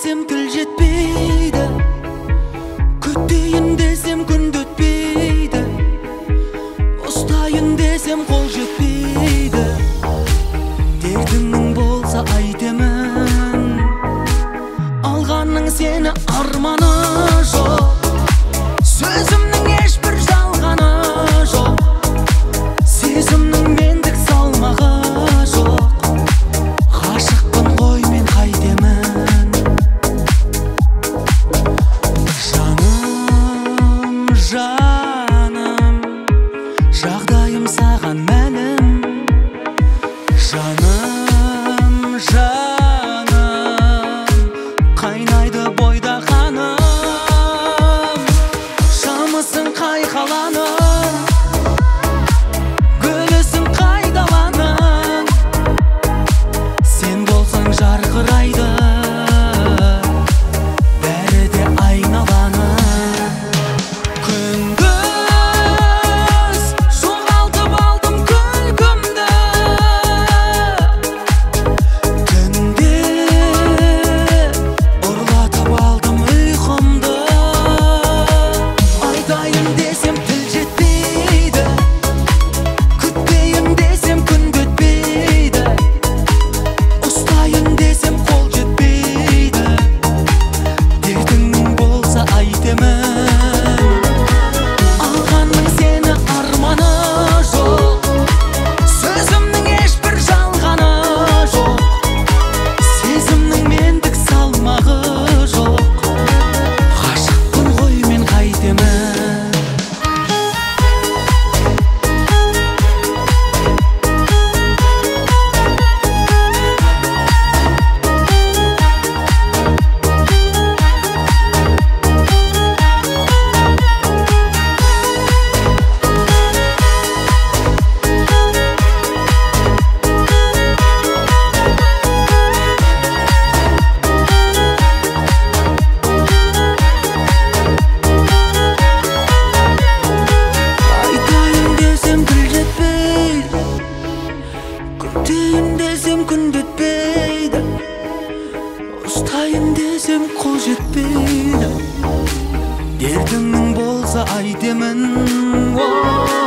desem til жетпейді, күтейін десем күн өтпейді, ұстайын десем қол жетпейді. Дертіңнің болса айтемін, алғанның сені арманы жоқ. Сөзімнің ешбір жалғаны жоқ, сезімнің мендік салмағы жоқ. Ғашықпын ғой мен қайтемін. Жаным, жаным, жағдайым саған мәлім. Жаным, жаным, қайнайды бойда қаным. Шамысың қай қаланың, гүлісің қай даланың. Сен болсаң жарқырайды бәрі де айналаның. Күндіз жоғалтып алдым күлкімді, түнде ұрлатып алдым ұйқымды. Айтайын десем тіл жетпейді, күтпейін десем күн өтпейді, ұстайын десем қол жетпейді. Дертіңнің болса айтемін, алғанның сені арманы жоқ. Сөзімнің ешбір жалғаны жоқ, сезімнің мендік салмағы жоқ. Ғашықпын ғой мен қайтемін. Айтайын десем тіл жетпейді, күтейін десем күн өтпейді, ұстайын десем қол жетпейді. Дертіңнің болса айтемін.